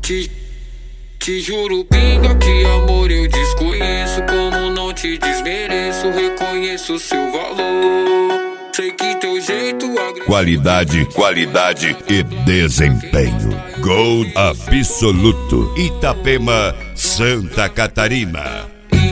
Te, te juro, pinga, que amor eu desconheço. Como não te desmereço, reconheço seu valor. Sei que teu jeito qualidade e desempenho. Gold absoluto. Itapema, Santa Catarina.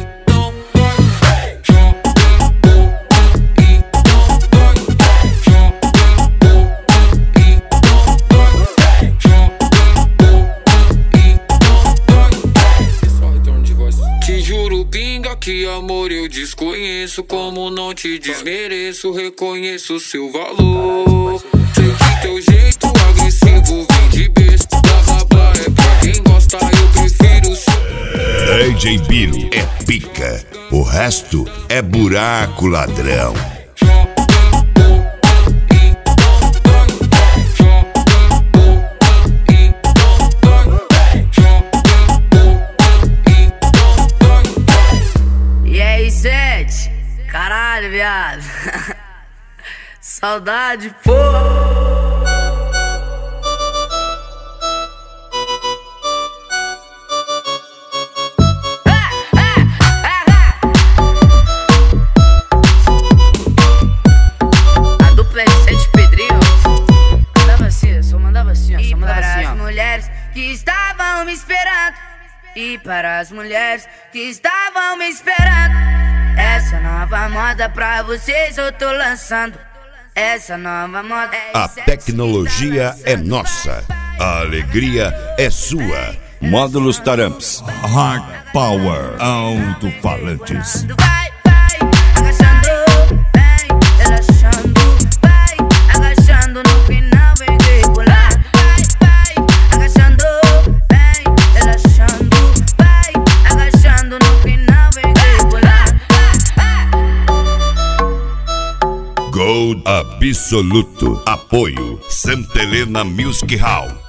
Que amor eu desconheço, como não te desmereço, reconheço seu valor. Sei que teu jeito agressivo vem de besta. Blá blá blá é pra quem gosta, eu prefiro ser. DJ Biro é pica, o resto é buraco ladrão. Caralho, viado. Saudade, pô. A dupla R7 Pedrinho mandava assim, só mandava assim, ó. Só mandava assim, ó. As mulheres que estavam me esperando. E para as mulheres que estavam me esperando. Essa nova moda pra vocês eu tô lançando. Essa nova moda a tecnologia é nossa, a alegria é sua. Módulos Taramps, Hard Power, alto-falantes. Vai, vai, agachando, vem, relaxando. Vai, agachando no final, vem regular. Vai, vai, agachando, vem, relaxando. Vai, agachando no final, vem regular. Gold absoluto. Apoio Santa Helena Music Hall.